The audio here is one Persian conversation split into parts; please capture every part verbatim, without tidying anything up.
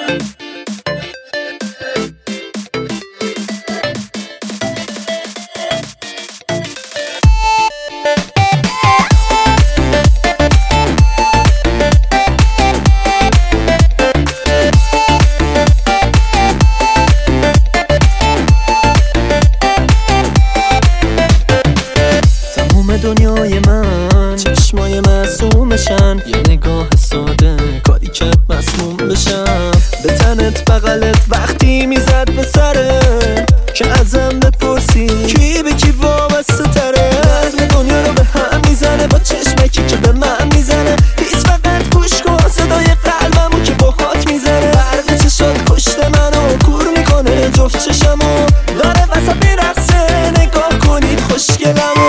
دنیای من چشمای معصومشن، یه نگاه ساده کاری که مسموم بشم. به تنت بغلت وقتی میزد به سره که ازم بپرسی کی به کی وابسته تره. نظم دنیا رو به هم میزنه با چشمکی که به من میزنه. هیچ فقط گوش کن صدای قلبمو که با هات میزنه. برق چشات کشت منو کور میکنه، جفت چشمو داره وسط میرقصه. نگاه کنید خوشگلمو.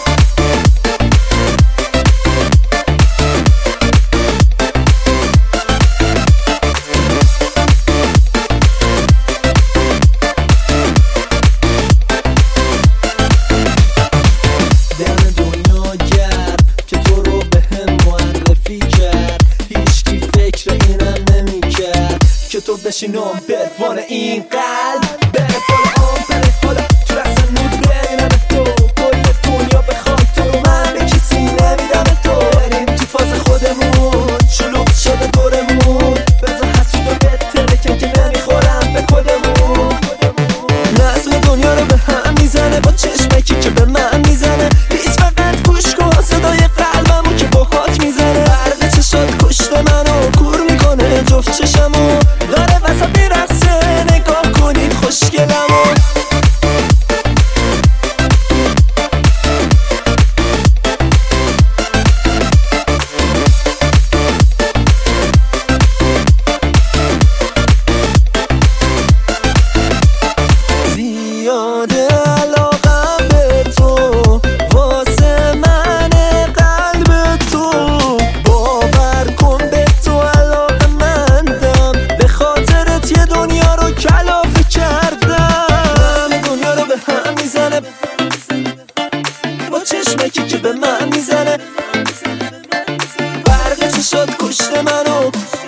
که تو بشینم بروان این قلب بره بالا آن بره حالا تو رسن نود برینم تو کل دنیا بخوای تو من به کسی نمیدم تو. بریم تو فاز خودمون شلوغ شده دورمون، بذار حسود و بتره که که نمیخورم به کلمون. نظم دنیا رو به هم میزنه با چشمکی که به من میزنه. هیچ فقط گوش کن صدای قلبمو که با هات میزنه. برق چشات کشت منو کور میکنه، جفت چشمو داره وسط میرقصه. نگاه کنید خوشگلمو. زیاده علاقم به تو واسه من قلب تو. باور کن به تو علاقه مندم، به خاطرت یه دنیا رو کلافه کردم. دنیا رو به هم میزنه با چشمکی که به من میزنه. برق چشات کشت منو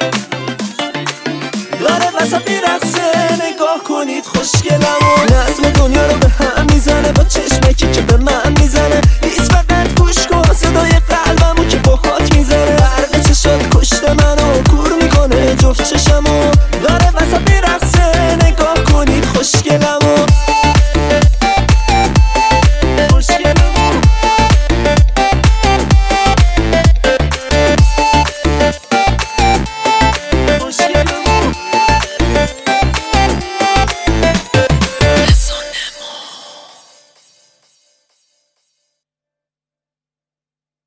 داره وسط میرقصه. نگاه کنید خوشگلمو. نظم دنیا رو به هم میزنه با چشمکی که به من میزنه. هیچ فقط گوش کن صدای قلبمو که با هات میزنه. برق چشات کشت منو کور میکنه، جفت چشمو